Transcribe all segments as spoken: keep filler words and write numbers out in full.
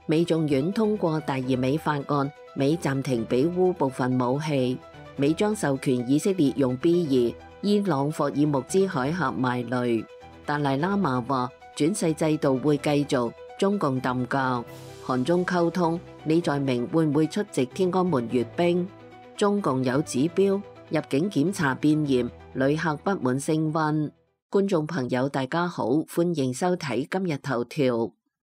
美眾院通過大而美法案，美暫停俾烏部分武器，美將授權以色列用 B 二、伊朗霍爾木茲海峽埋雷。達賴喇嘛話轉世制度會繼續，中共抌教。韓中溝通，李在明會唔會出席天安門閱兵？中共有指標，入境檢查變嚴，旅客不滿升溫。觀眾朋友大家好，歡迎收睇今日頭條。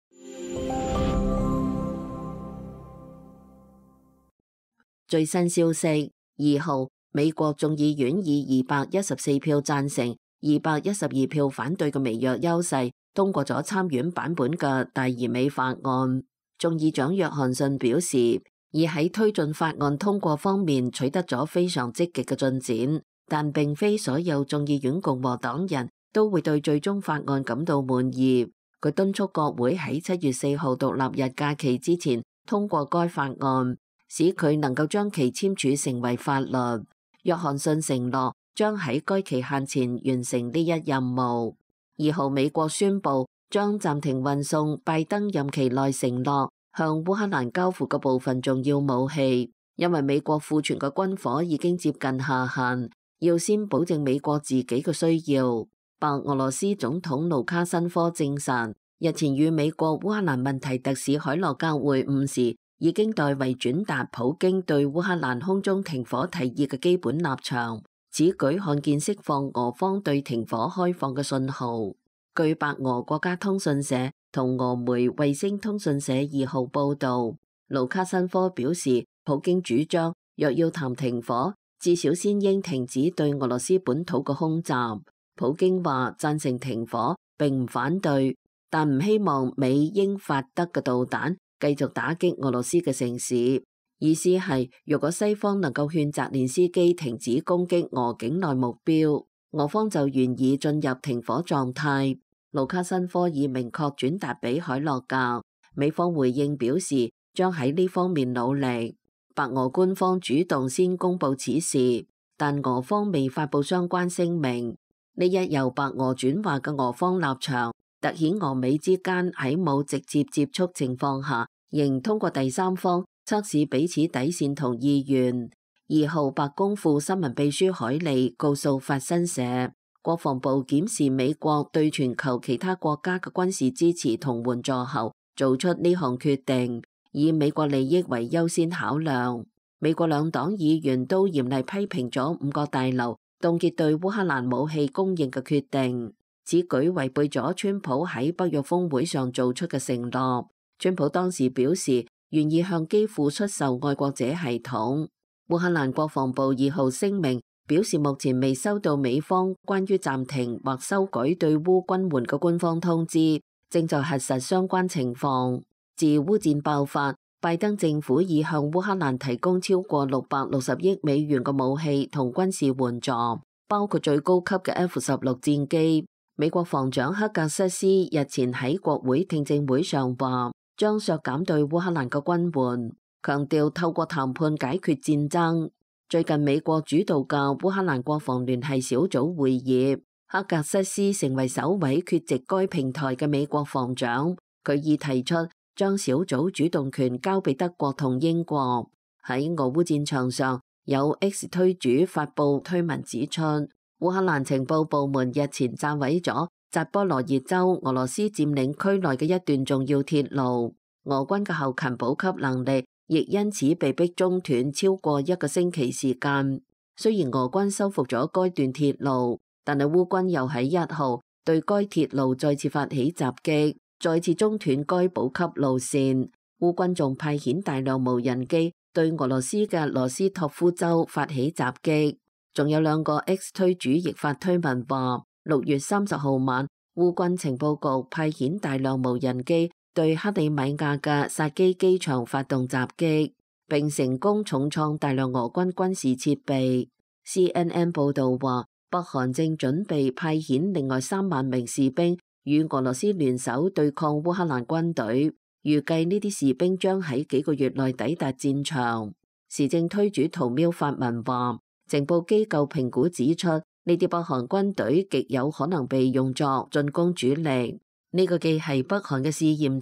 最新消息，二號美國眾議院以二百一十四票贊成、二百一十二票反對嘅微弱優勢通過咗參院版本嘅大而美法案。眾議長約翰遜表示，已喺推進法案通過方面取得咗非常積極嘅進展，但並非所有眾議院共和黨人都會對最終法案感到滿意。佢敦促國會喺七月四號獨立日假期之前通過該法案，使佢能夠將其簽署成為法律。約翰遜承諾將喺該期限前完成呢一任務。二號美國宣布將暫停運送拜登任期內承諾向烏克蘭交付嘅部分重要武器，因為美國庫存嘅軍火已經接近下限，要先保證美國自己嘅需要。白俄羅斯總統盧卡申科證實，日前與美國烏克蘭問題特使海洛格會晤時，已經代為轉達普京對烏克蘭空中停火提議嘅基本立場，此舉看見釋放俄方對停火開放嘅信號。據白俄國家通訊社同俄媒衛星通訊社二號報道，盧卡申科表示，普京主張若要談停火，至少先應停止對俄羅斯本土嘅空襲。普京話贊成停火，並唔反對，但唔希望美英法德嘅導彈繼續打擊俄羅斯嘅城市。意思係，若果西方能夠勸澤連斯基停止攻擊俄境內目標，俄方就願意進入停火狀態。盧卡申科已明確轉達俾海洛格，美方回應表示將喺呢方面努力。白俄官方主動先公布此事，但俄方未發布相關聲明。呢一由白俄轉話嘅俄方立場，凸顯俄美之間喺冇直接接觸情況下，仍通過第三方測試彼此底線同意願。二號白宮副新聞秘書海利告訴法新社，國防部檢視美國對全球其他國家嘅軍事支持同援助後，做出呢項決定，以美國利益為優先考量。美國兩黨議員都嚴厲批評咗五角大樓凍結對烏克蘭武器供應嘅決定，此舉違背咗川普喺北約峰會上做出嘅承諾。川普當時表示願意向基輔出售愛國者系統。烏克蘭國防部二號聲明表示，目前未收到美方關於暫停或修改對烏軍援嘅官方通知，正在核實相關情況。自烏戰爆發，拜登政府已向烏克蘭提供超過六百六十億美元嘅武器同軍事援助，包括最高級嘅 F 十六戰機。美國防長克格瑟斯日前喺國會聽證會上話，將削減對烏克蘭嘅軍援，強調透過談判解決戰爭。最近美國主導嘅烏克蘭國防聯繫小組會議，克格瑟斯成為首位缺席該平台嘅美國防長。佢已提出將小組主動權交俾德國同英國。喺俄烏戰場上，有 X 推主發布推文指出，烏克蘭情報部門日前炸毀咗扎波羅熱州俄羅斯佔領區內嘅一段重要鐵路，俄軍嘅後勤補給能力亦因此被迫中斷超過一個星期時間。雖然俄軍收復咗該段鐵路，但係烏軍又喺一號對該鐵路再次發起襲擊，再次中斷該補給路線。烏軍仲派遣大量無人機對俄羅斯嘅羅斯托夫州發起襲擊。仲有兩個 X 推主亦發推文話，六月三十號晚，烏軍情報局派遣大量無人機對克里米亞嘅薩基機場發動襲擊，並成功重創大量俄軍軍事設備。C N N 報道話，北韓正準備派遣另外三萬名士兵與俄羅斯聯手對抗烏克蘭軍隊，預計呢啲士兵將喺幾個月內抵達戰場。時政推主圖喵發文話，情報機構評估指出，呢啲北韓軍隊極有可能被用作進攻主力。呢個既係北韓嘅試驗場，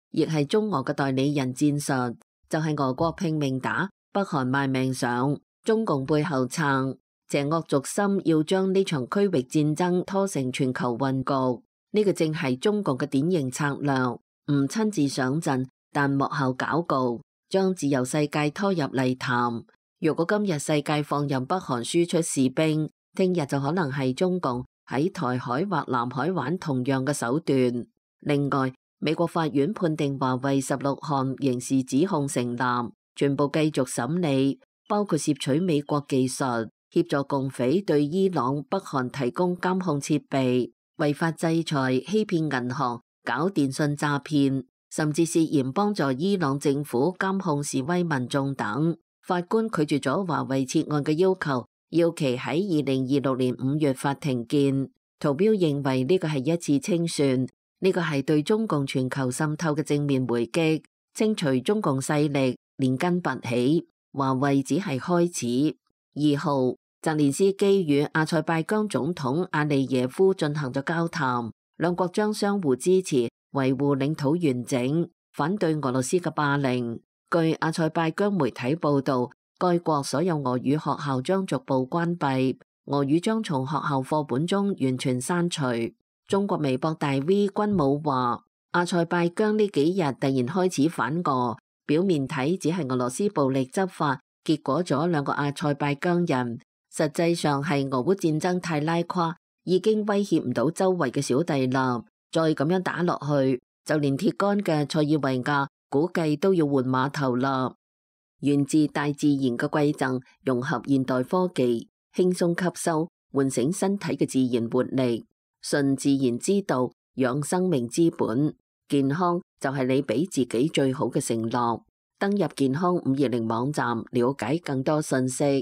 亦係中俄嘅代理人戰術，就係俄國拼命打，北韓賣命上，中共背後撐，邪惡軸心要將呢場區域戰爭拖成全球困局。呢個正係中共嘅典型策略，唔親自上陣，但幕後搞局，將自由世界拖入泥潭。如果今日世界放任北韓輸出士兵，聽日就可能係中共喺台海或南海玩同樣嘅手段。另外，美國法院判定華為十六項刑事指控成立，全部繼續審理，包括竊取美國技術、協助共匪對伊朗、北韓提供監控設備、違法制裁、欺騙銀行、搞電信詐騙，甚至涉嫌幫助伊朗政府監控示威民眾等。法官拒絕咗華為撤案嘅要求，要其喺二零二六年五月法庭見。圖標認為呢個係一次清算，呢個係對中共全球滲透嘅正面回擊，清除中共勢力，連根拔起。華為只係開始。二號，澤連斯基與阿塞拜疆總統阿利耶夫進行咗交談，兩國將相互支持，維護領土完整，反對俄羅斯嘅霸凌。據阿塞拜疆媒體報道，該國所有俄語學校將逐步關閉，俄語將從學校課本中完全刪除。中國微博大 V 軍武話，阿塞拜疆呢幾日突然開始反俄，表面睇只係俄羅斯暴力執法，結果咗兩個阿塞拜疆人，實際上係俄烏戰爭太拉胯，已經威脅唔到周圍嘅小弟啦。再咁樣打落去，就連鐵桿嘅塞爾維亞估計都要換碼頭啦。源自大自然嘅饋贈，融合現代科技，輕鬆吸收，喚醒身體嘅自然活力。順自然之道，養生命之本。健康就係你俾自己最好嘅承諾。登入健康五二零網站，了解更多信息。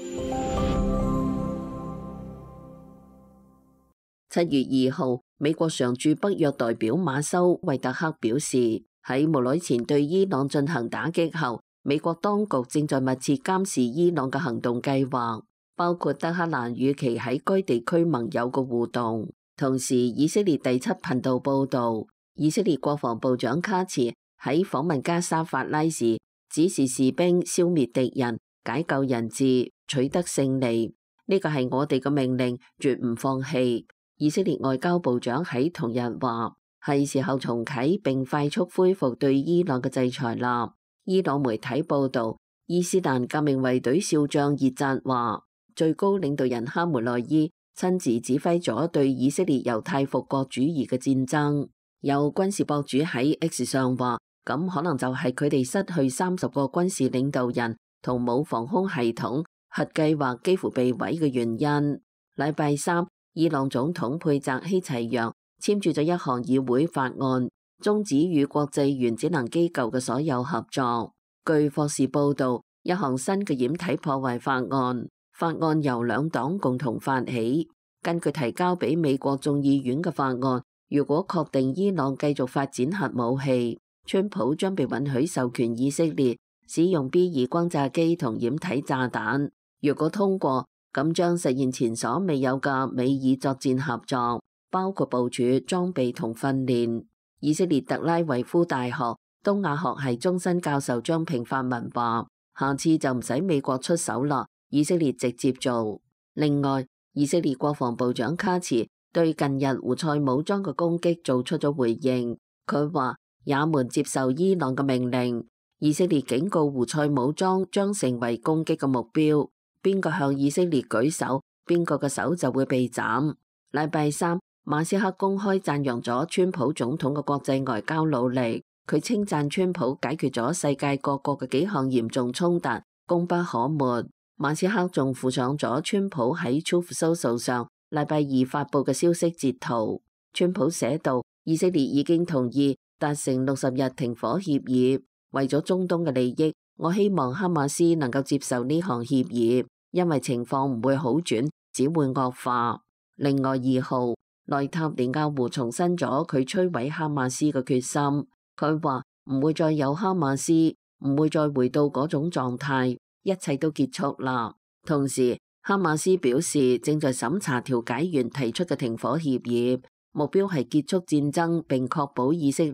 七月二號，美國常駐北約代表馬修惠特克表示，喺無耐前對伊朗進行打擊後，美國當局正在密切監視伊朗嘅行動計劃，包括德黑蘭與其喺該地區盟友嘅互動。同時，以色列第七頻道報導，以色列國防部長卡茨喺訪問加沙法拉時，指示士兵消滅敵人、解救人質、取得勝利。呢個係我哋嘅命令，絕唔放棄。以色列外交部長喺同日話，係時候重啟並快速恢復對伊朗嘅制裁啦。伊朗媒體報導，伊斯蘭革命衛隊少將熱扎話，最高領導人哈梅內伊親自指揮咗對以色列猶太復國主義嘅戰爭。有軍事博主喺 X 上話，咁可能就係佢哋失去三十個軍事領導人同冇防空系統、核計劃幾乎被毀嘅原因。禮拜三，伊朗總統佩澤希齊揚簽署咗一項議會法案，終止與國際原子能機構嘅所有合作。據霍士報導，一項新嘅掩體破壞法案。法案由兩黨共同發起，根據提交俾美國眾議院嘅法案，如果確定伊朗繼續發展核武器，川普將被允許授權以色列使用 B 二轟炸機同掩體炸彈。如果通過，咁將實現前所未有嘅美以作戰合作，包括部署、裝備同訓練。以色列特拉維夫大學東亞學系終身教授張平發文話，下次就唔使美國出手啦，以色列直接做。另外，以色列國防部長卡茨對近日胡塞武裝嘅攻擊做出咗回應。佢話也門接受伊朗嘅命令，以色列警告胡塞武裝將成為攻擊嘅目標，邊個向以色列舉手，邊個嘅手就會被斬。禮拜三，馬斯克公開讚揚咗川普總統嘅國際外交努力，佢稱讚川普解決咗世界各國嘅幾項嚴重衝突，功不可沒。馬斯克仲附上咗川普喺 Truth Social 上禮拜二發布嘅消息截圖。川普寫道，以色列已經同意達成六十日停火協議，為咗中東嘅利益，我希望哈馬斯能夠接受呢項協議，因為情況唔會好轉，只會惡化。另外，二號，內塔尼亞胡重申咗佢摧毀哈馬斯嘅決心，佢話唔會再有哈馬斯，唔會再回到嗰種狀態。一切都結束啦。同時，哈馬斯表示正在審查調解員提出嘅停火協議，目標係結束戰爭並確保以色列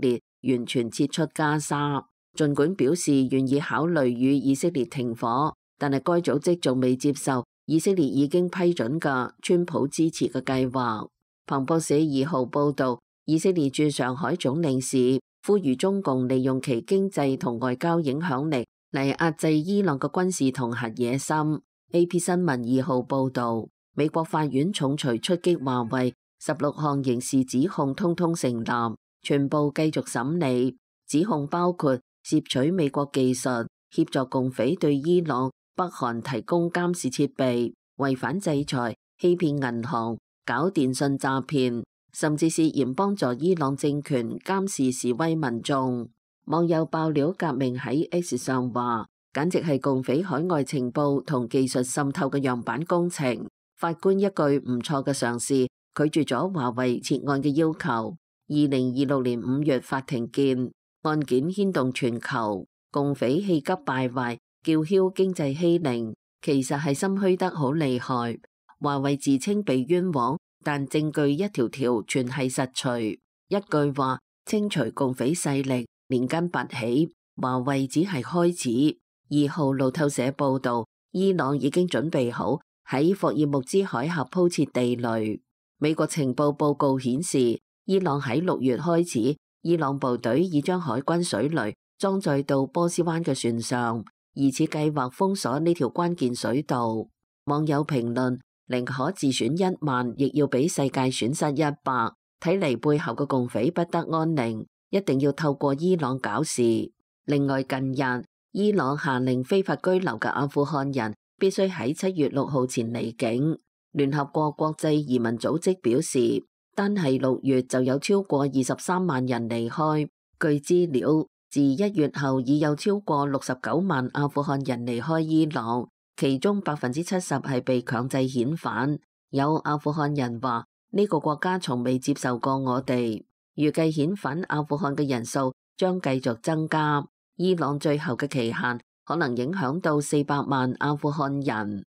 完全撤出加沙。儘管表示願意考慮與以色列停火，但係該組織仲未接受以色列已經批准嘅川普支持嘅計劃。彭博社二號報導，以色列駐上海總領事呼籲中共利用其經濟同外交影響力嚟壓制伊朗嘅軍事同核野心。A P 新聞二號報導，美國法院重錘出擊華為，十六項刑事指控通通成立，全部繼續審理。指控包括竊取美國技術、協助共匪對伊朗、北韓提供監視設備、違反制裁、欺騙銀行、搞電信詐騙，甚至涉嫌幫助伊朗政權監視示威民眾。網友爆料革命喺 X 上話，簡直係共匪海外情報同技術滲透嘅樣板工程。法官一句唔錯嘅嘗試，拒絕咗華為撤案嘅要求。二零二六年五月法庭見，案件牽動全球，共匪氣急敗壞，叫囂經濟欺凌，其實係心虛得好厲害。華為自稱被冤枉，但證據一條條全係實錘。一句話清除共匪勢力，連根拔起，華為只係開始。二號路透社報道，伊朗已經準備好喺霍爾木茲海峽鋪設地雷。美國情報報告顯示，伊朗喺六月開始，伊朗部隊已將海軍水雷裝載到波斯灣嘅船上，疑似計劃封鎖呢條關鍵水道。網友評論：寧可自損一萬，亦要俾世界損失一百。睇嚟背後嘅共匪不得安寧，一定要透過伊朗搞事。另外，近日伊朗下令非法居留嘅阿富汗人必須喺七月六號前離境。聯合國國際移民組織表示，單係六月就有超過二十三萬人離開。據資料，自一月後已有超過六十九萬阿富汗人離開伊朗，其中百分之七十係被強制遣返。有阿富汗人話：呢個國家從未接受過我哋。預計遣返阿富汗嘅人數將繼續增加。伊朗最後嘅期限可能影響到四百萬阿富汗人。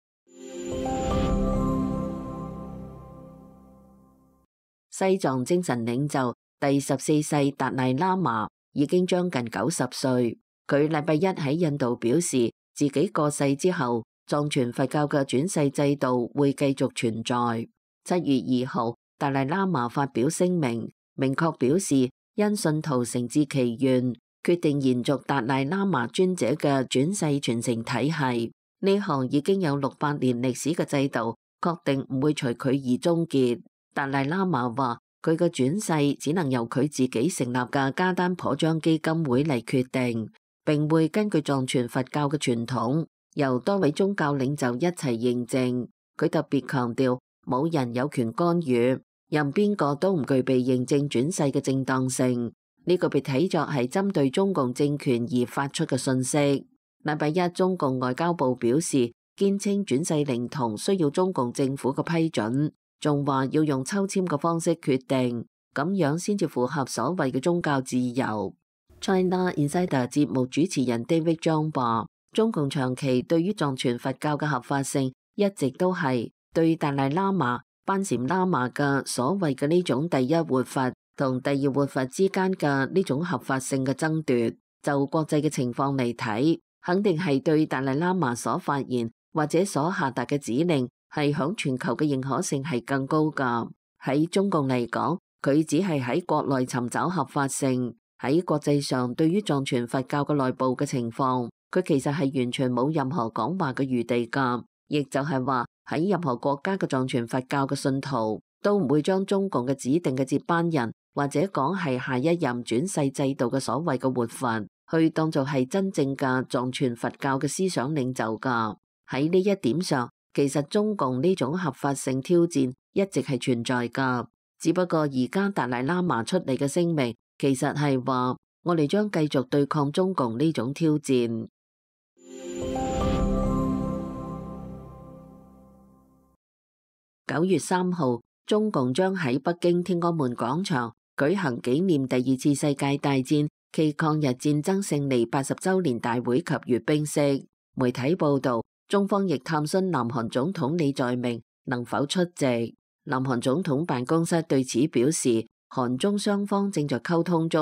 西藏精神領袖第十四世達賴喇嘛已經將近九十歲。佢禮拜一喺印度表示，自己過世之後，藏傳佛教嘅轉世制度會繼續存在。七月二號，達賴喇嘛發表聲明，明確表示因信徒誠摯祈願，決定延續達賴喇嘛尊者嘅轉世傳承體系。呢項已經有六百年歷史嘅制度，確定唔會隨佢而終結。達賴喇嘛話，佢嘅轉世只能由佢自己成立嘅加丹婆章基金會嚟決定，並會根據藏傳佛教嘅傳統，由多位宗教領袖一齊認證。佢特別強調，冇人有權干預，任邊個都唔具備認證轉世嘅正當性。呢個被睇作係針對中共政權而發出嘅信息。禮拜一，中共外交部表示，堅稱轉世靈童需要中共政府嘅批准，仲話要用抽籤嘅方式決定，咁樣先至符合所謂嘅宗教自由。China Insider 節目主持人 David Zhang 話，中共長期對於藏傳佛教嘅合法性一直都係對達賴喇嘛、班禪喇嘛嘅所謂嘅呢種第一活佛同第二活佛之間嘅呢種合法性嘅爭奪。就國際嘅情況嚟睇，肯定係對達賴喇嘛所發言或者所下達嘅指令係響全球嘅認可性係更高㗎。喺中共嚟講，佢只係喺國內尋找合法性，喺國際上對於藏傳佛教嘅內部嘅情況，佢其實係完全冇任何講話嘅餘地㗎。亦就係話，喺任何國家嘅藏傳佛教嘅信徒都唔會將中共嘅指定嘅接班人或者講係下一任轉世制度嘅所謂嘅活佛，去當做係真正嘅藏傳佛教嘅思想領袖㗎。喺呢一點上，其實中共呢種合法性挑戰一直係存在㗎。只不過而家達賴喇嘛出嚟嘅聲明，其實係話我哋將繼續對抗中共呢種挑戰。九月三號，中共將喺北京天安門廣場舉行紀念第二次世界大戰暨抗日戰爭勝利八十週年大會及閱兵式。媒體報導，中方亦探詢南韓總統李在明能否出席。南韓總統辦公室對此表示，韓中雙方正在溝通中，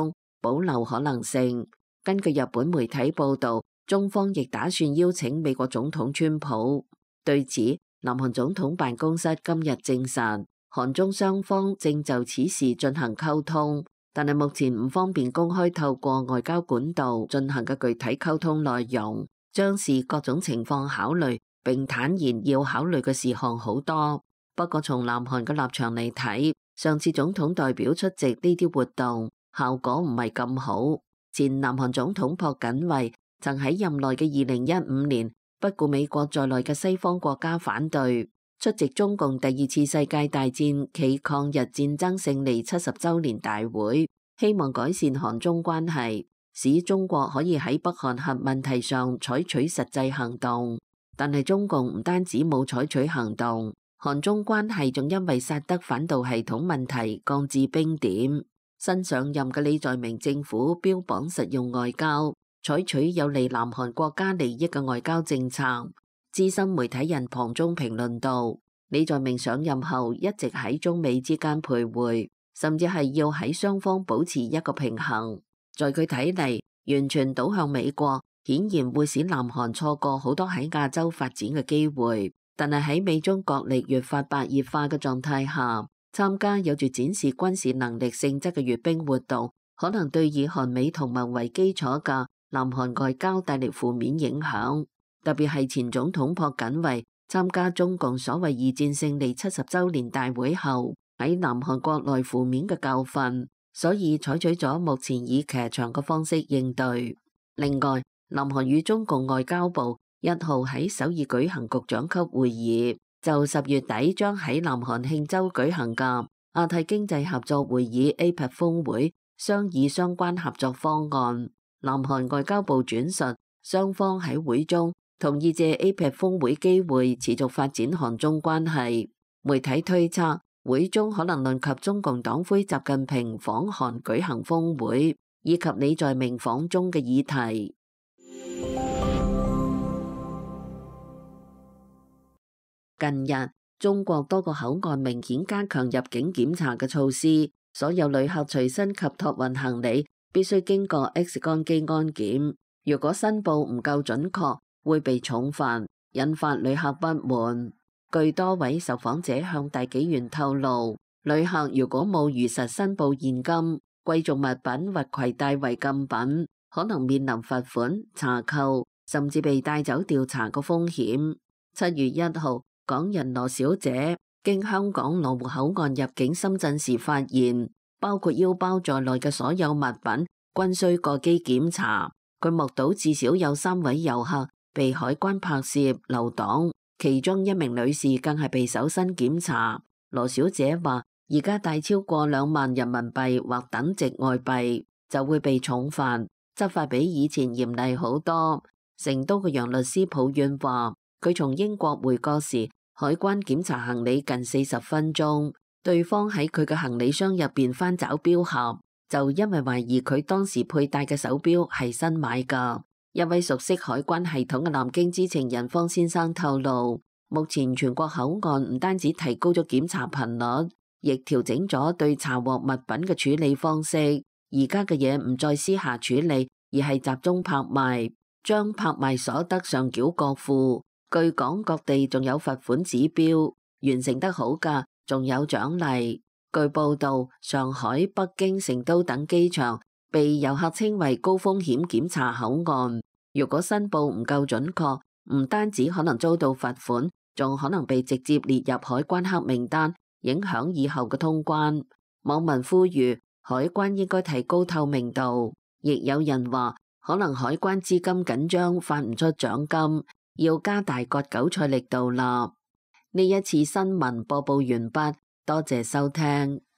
保留可能性。根據日本媒體報道，中方亦打算邀請美國總統川普。對此，南韓總統辦公室今日證實，韓中雙方正就此事進行溝通，但係目前唔方便公開透過外交管道進行嘅具體溝通內容，將視各種情況考慮，並坦言要考慮嘅事項好多。不過從南韓嘅立場嚟睇，上次總統代表出席呢啲活動，效果唔係咁好。前南韓總統朴槿惠曾喺任內嘅二零一五年，不顧美國在內嘅西方國家反對，出席中共第二次世界大戰暨抗日戰爭勝利七十週年大會，希望改善韓中關係，使中國可以喺北韓核問題上採取實際行動。但係中共唔單止冇採取行動，韓中關係仲因為薩德反導系統問題降至冰點。新上任嘅李在明政府標榜實用外交，採取有利南韓國家利益嘅外交政策。資深媒體人龐中評論道，李在明上任後一直喺中美之間徘徊，甚至係要喺雙方保持一個平衡。在佢睇嚟，完全倒向美國，顯然會使南韓錯過好多喺亞洲發展嘅機會。但係喺美中角力越發白熱化嘅狀態下，參加有住展示軍事能力性質嘅閱兵活動，可能對以韓美同盟為基礎嘅南韓外交帶嚟負面影響。特別係前總統朴槿惠參加中共所謂二戰勝利七十週年大會後，喺南韓國內負面嘅教訓，所以採取咗目前以騎牆嘅方式應對。另外，南韓與中共外交部一號喺首爾舉行局長級會議，就十月底將喺南韓慶州舉行嘅亞太經濟合作會議 A P E C 峰會商議相關合作方案。南韓外交部轉述，雙方喺會中同意借 A P E C 峰會機會持續發展韓中關係。媒體推測，會中可能論及中共黨魁習近平訪韓舉行峰會，以及李在明訪中嘅議題。近日，中國多個口岸明顯加強入境檢查嘅措施，所有旅客隨身及託運行李必須經過 X 光機安檢。如果申報唔夠準確，會被重罰，引發旅客不滿。據多位受訪者向大紀元透露，旅客如果冇如實申報現金、貴重物品或攜帶違禁品，可能面臨罰款、查扣，甚至被帶走調查嘅風險。七月一號，港人羅小姐經香港羅湖口岸入境深圳時，發現包括腰包在內嘅所有物品均需過機檢查。佢目睹至少有三位遊客被海關拍攝留檔，其中一名女士更係被搜身檢查。羅小姐話：而家帶超過兩萬人民幣或等值外幣就會被重罰，執法比以前嚴厲好多。成都嘅楊律師抱怨話：佢從英國回國時，海關檢查行李近四十分鐘，對方喺佢嘅行李箱入邊翻找錶盒，就因為懷疑佢當時佩戴嘅手錶係新買㗎。一位熟悉海關系統嘅南京知情人方先生透露，目前全國口岸唔單止提高咗檢查頻率，亦調整咗對查獲物品嘅處理方式。而家嘅嘢唔再私下處理，而係集中拍賣，將拍賣所得上繳國庫。據講，各地仲有罰款指標，完成得好㗎，仲有獎勵。據報道，上海、北京、成都等機場被遊客稱為高風險檢查口岸。如果申報唔夠準確，唔單止可能遭到罰款，仲可能被直接列入海關黑名單，影響以後嘅通關。網民呼籲海關應該提高透明度，亦有人話可能海關資金緊張，發唔出獎金，要加大割韭菜力度啦。呢一次新聞播報完畢，多謝收聽。